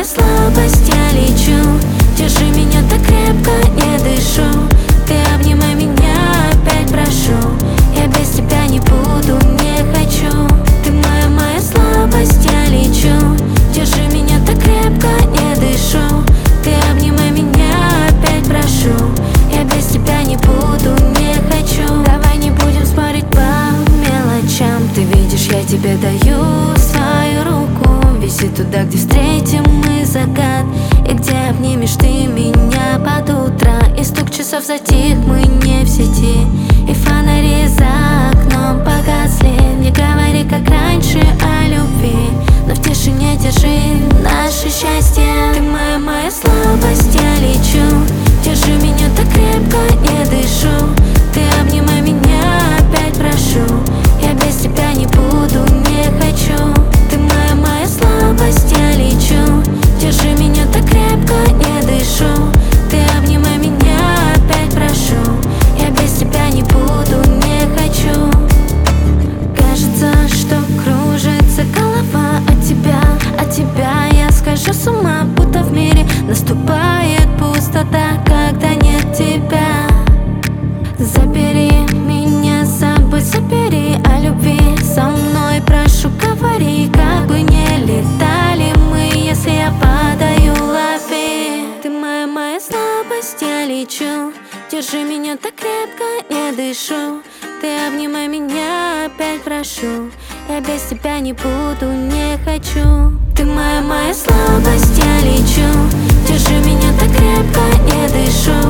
моя слабость, я лечу. Держи меня так крепко, не дышу. Ты обнимай меня, опять прошу. Я без тебя не буду, не хочу. Ты моя слабость, я лечу. Держи меня так крепко, не дышу. Ты обнимай меня, опять прошу. Я без тебя не буду, не хочу. Давай не будем спорить по мелочам. Ты видишь, я тебе даю свою руку. Виси туда, где встретим мы закат, и где обнимешь ты меня под утро. И стук часов затих, мы не в сети, и фонари за окном погасли. Не говори, как раньше, о любви, но в тишине держи наше счастье. Ты моя слабость, я лечу. Держи меня так крепко, не дышу. Ты обнимай меня, опять прошу. Я без тебя не буду, не хочу. Ты моя слабость, я лечу. Держи меня так крепко, не дышу. Ты обнимай меня, опять прошу. Я без тебя не буду, не хочу. Кажется, что кружится голова от тебя я схожу с ума, будто в мире наступает пустота, когда нет тебя. Забери меня с собой, забери о любви со мной, прошу, говори, как бы не летали мы, если я падаю, лови. Ты моя слабость, я лечу. Держи меня так крепко, не дышу. Ты обнимай меня, опять прошу. Я без тебя не буду, не хочу. Ты моя слабость, я лечу. Держи меня так крепко, не дышу.